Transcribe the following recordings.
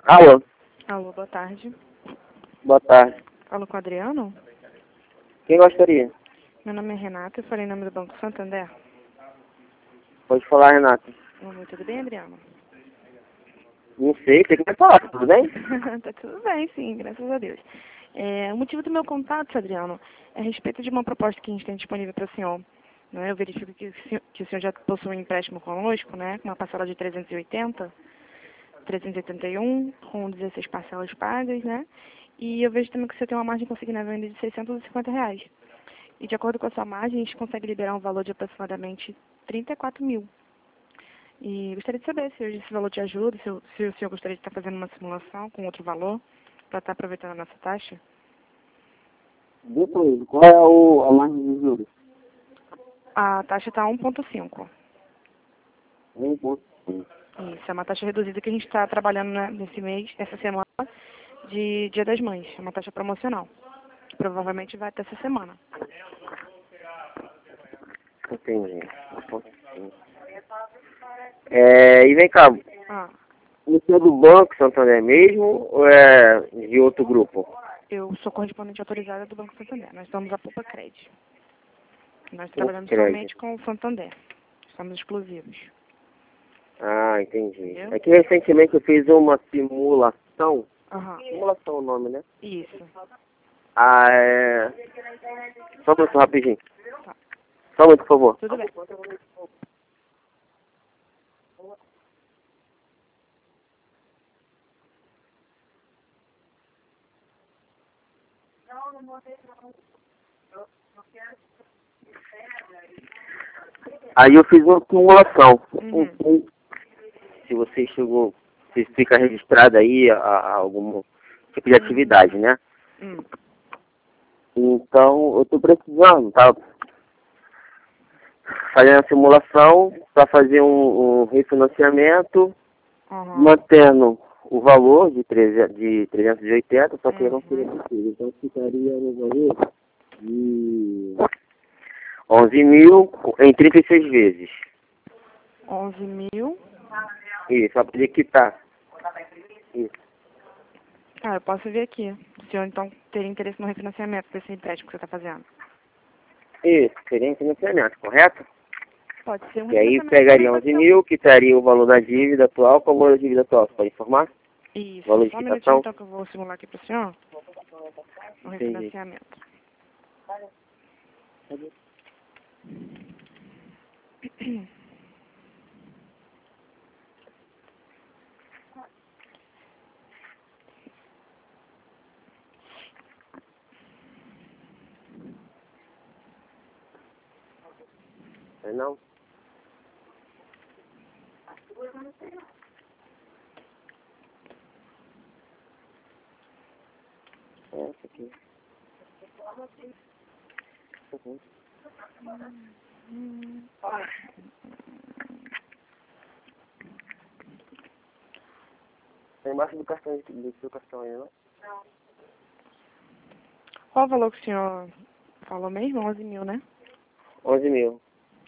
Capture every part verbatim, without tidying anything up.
Alô, Alô, boa tarde. boa tarde. Falo com o Adriano? Quem gostaria? Meu nome é Renata, eu falei em nome do Banco Santander. Pode falar, Renata. Oi, tudo bem, Adriano? Não sei, você quer falar, tudo bem? Tá tudo bem, sim, graças a Deus. É, o motivo do meu contato, Adriano, é a respeito de uma proposta que a gente tem disponível para o senhor. Né? Eu verifico que, o senhor- que o senhor já possui um empréstimo conosco, né? Com uma parcela de trezentos e oitenta, trezentos e oitenta e um, com dezesseis parcelas pagas, né? E eu vejo também que você tem uma margem consignável ainda de seiscentos e cinquenta reais. E de acordo com a sua margem, a gente consegue liberar um valor de aproximadamente trinta e quatro mil. E gostaria de saber se hoje esse valor te ajuda, se, o- se o senhor gostaria de estar fazendo uma simulação com outro valor, para estar aproveitando a nossa taxa. Depois, qual é o, a margem de juros? A taxa está um vírgula cinco. Um ponto cinco. Isso, é uma taxa reduzida que a gente está trabalhando, né, nesse mês, essa semana, de Dia das Mães. É uma taxa promocional, que provavelmente vai até essa semana. Entendi. um ponto cinco. É, e vem cá, Ah, você é do Banco Santander mesmo ou é de outro grupo? eu sou correspondente autorizada do Banco Santander. Nós somos a Poupa Cred. Nós Poupa trabalhamos Cred. somente com o Santander. Somos exclusivos. Ah, entendi. Entendeu? É que recentemente eu fiz uma simulação. Aham. Simulação é o nome, né? Isso. Ah, é... Só um minuto, rapidinho. Tá. Só um minuto, por favor. Tudo bem. Aí eu fiz uma simulação. Uhum. Um- Se você chegou, se fica registrado aí a, a algum tipo de atividade, né? Hum. Então, eu tô precisando, tá? Fazendo a simulação para fazer um, um refinanciamento, Aham. mantendo o valor de, trezentos de trezentos e oitenta, só que eu não Uhum. seria possível. Então, ficaria no valor de onze mil em trinta e seis vezes. onze mil. Isso, só poder quitar. Isso. Ah, eu posso ver aqui. O senhor, então, teria interesse no refinanciamento desse empréstimo que você está fazendo? Isso, seria em financiamento, correto? Pode ser um E aí refinanciamento também, pegaria pode onze ser um... mil, quitaria o valor da dívida atual. Qual é o valor da dívida atual? Você pode informar? Isso. Valor de Só um minutinho, quitação? então, que eu vou simular aqui para o senhor. Um Entendi. refinanciamento. É não? É essa aqui. Uhum. Tá embaixo do cartão, do seu cartão aí, não? Qual o valor que o senhor falou mesmo? onze mil, né? onze mil.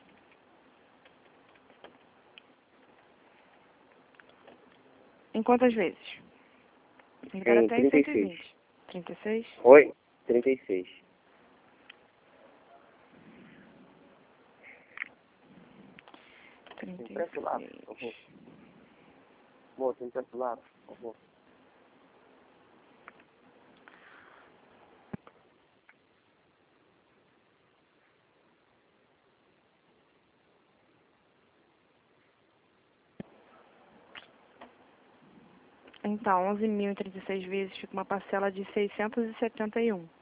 Em quantas vezes? Libera Em até em trinta e cento e seis. vinte. trinta e seis? Oi? trinta e seis. trinta e Empresta o lápis, por favor. seis. Moço, empresta o lápis, por favor. Então, onze mil em trinta e seis vezes fica uma parcela de seiscentos e setenta e um.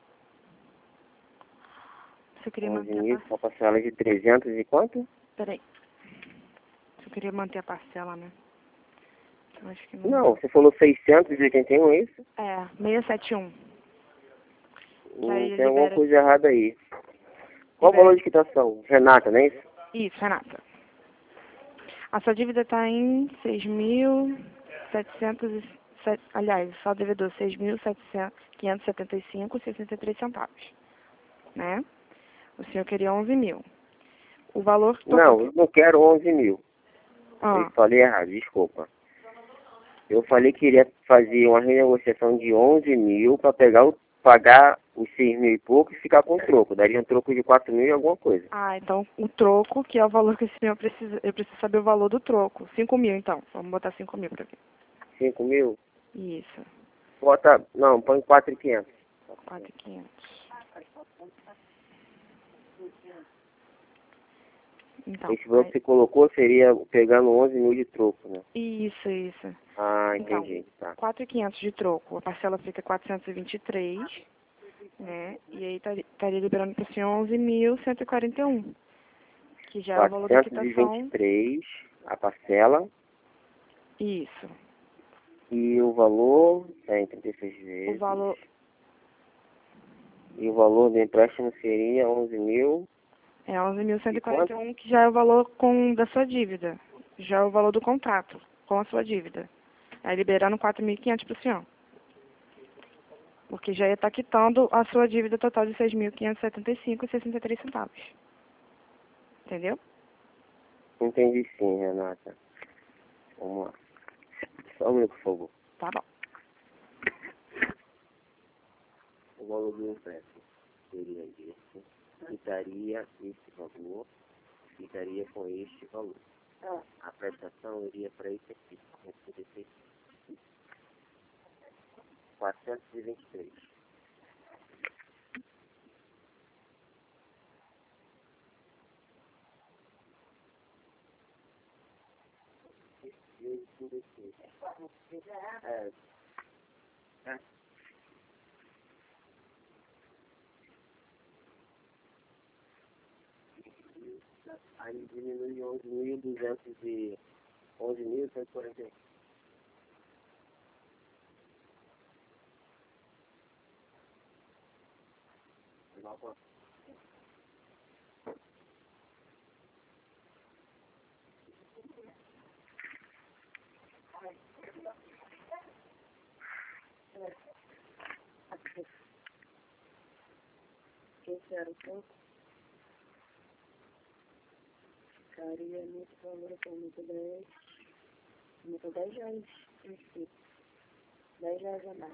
Você queria onze manter a mil, parcela? só parcela de trezentos e quanto? Peraí. Você queria manter a parcela, né? Eu acho que não. Não, você falou seiscentos e oitenta e um, é isso? É, seiscentos e setenta e um. Que Hum, aí tem alguma libera. coisa errada aí. Qual o libera... valor de quitação? Renata, não é isso? Isso, Renata. A sua dívida está em seis mil setecentos e sete. Aliás, só o devedor seis mil quinhentos e setenta e cinco e sessenta e três centavos. Né? O senhor queria onze mil. O valor total. Não, eu não quero onze mil. Eu Ah, falei errado, desculpa. Eu falei que iria fazer uma renegociação de onze mil para pegar o, pagar os seis mil e pouco e ficar com o troco. Daria um troco de quatro mil e alguma coisa. Ah, então o troco, que é o valor que o senhor precisa, eu preciso saber o valor do troco. Cinco mil, então. Vamos botar cinco mil pra ver. cinco mil? Isso. Bota, não, põe quatro mil e quinhentos. quatro mil e quinhentos. Então, Esse valor aí- que você colocou seria pegando onze mil de troco, né? isso, isso. Ah, Então, entendi. Tá. quatro mil e quinhentos de troco. A parcela fica quatrocentos e vinte e três, né? E aí estaria estaria liberando para o senhor onze mil cento e quarenta e um, que já é o valor da quatrocentos e vinte e quitação. três a parcela. Isso. E o valor é em trinta e seis vezes. O valor, E o valor do empréstimo seria onze mil. é onze mil cento e quarenta e um, que já é o valor com, da sua dívida. Já é o valor do contrato com a sua dívida. Aí liberando quatro mil e quinhentos para o senhor. Porque já ia estar quitando a sua dívida total de seis mil quinhentos e setenta e cinco reais e sessenta e três centavos. Entendeu? Entendi sim, Renata. Vamos lá. Só um minuto, por favor. Tá bom. O valor do empréstimo seria esse. Quitaria esse valor. Ficaria com este valor. A prestação iria para esse aqui. quatrocentos e vinte e três. É. É. Aí diminui onze mil duzentos e onze mil cento e quarenta e um. Esse era o ponto. Ficaria nesse valor aqui, muito dez. Muito dez reais. dez reais a mais.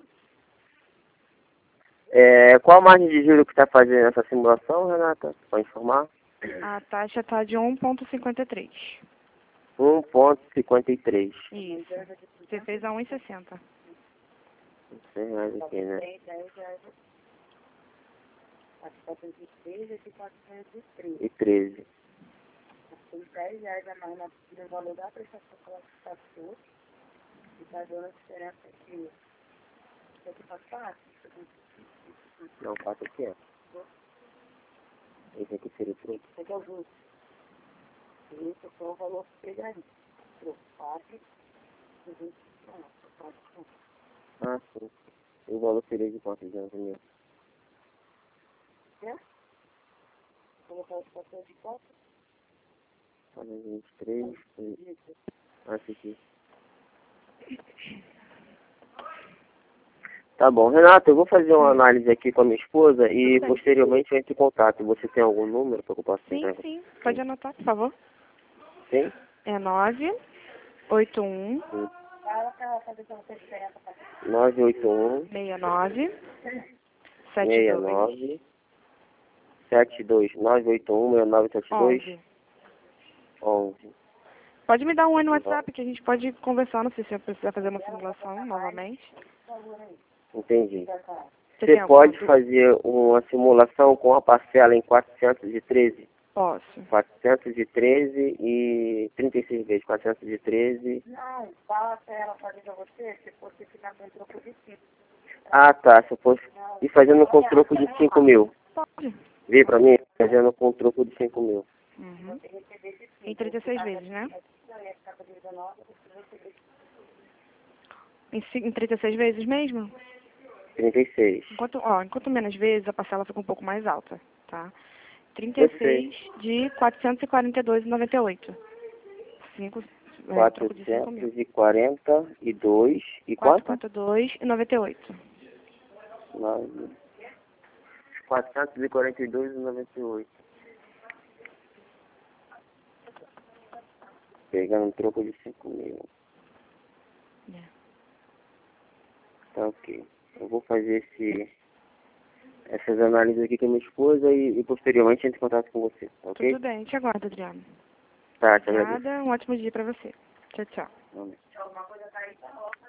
É, qual a margem de juros que está fazendo essa simulação, Renata? Pode informar? A taxa está de um vírgula cinquenta e três. um vírgula cinquenta e três. Isso. Você fez a um vírgula sessenta. cem reais aqui, né? E treze. Tem dez reais a mais no valor da prestação que ela passou. E está dando a diferença aqui. Isso aqui faz parte? Não, quatro aqui, ó. Esse aqui seria o truque. Esse aqui é o justo. Isso foi o valor que pegaria. quatro, vinte, quatro. Ah, sim. E o valor seria de quanto? De onze mil? É? Colocar os papéis de quatro. vinte e três. Isso. Ah, esse aqui. Tá bom. Renato, eu vou fazer uma análise aqui com a minha esposa e Tudo bem. posteriormente eu entro em contato. Você tem algum número para que eu possa Sim, entrar? sim. Pode anotar, por favor. Sim? É nove oito um Sim. nove oito um, seis nove sete seis dois nove, sete dois. nove oito um, seis nove sete dois, onze. onze. Pode me dar um oi no WhatsApp que a gente pode conversar, não sei se eu precisar fazer uma simulação novamente. Entendi. Você Você tem alguma pode dúvida? fazer uma simulação com a parcela em quatrocentos e treze? Posso. quatrocentos e treze e trinta e seis vezes. quatrocentos e treze. Não, fala pra ela fazer pra você, se você ficar com troco de cinco. Ah, tá. Se eu fosse ir fazendo com troco de cinco mil. Pode. Vê pra mim? Fazendo com troco de cinco mil. Uhum. Em trinta e seis vezes, né? Em, ci- em trinta e seis vezes mesmo? trinta e seis. Enquanto, ó, enquanto menos vezes, a parcela fica um pouco mais alta, tá? trinta Eu e sei. seis de quatrocentos e quarenta e dois reais e noventa e oito. cinco, é, troco de cinco mil. quatrocentos e quarenta e dois e quatrocentos e quanto? quarenta e dois reais e noventa e oito. Nove. quatrocentos e quarenta e dois e noventa e oito. Pegando um troco de cinco mil. É. Tá ok. Eu vou fazer esse, essas análises aqui com a minha esposa e, e posteriormente entro em contato com você, tá ok? Tudo bem, te aguardo, Adriano. Tá, te agradeço. Nada, um ótimo dia pra você. Tchau, tchau. Amém.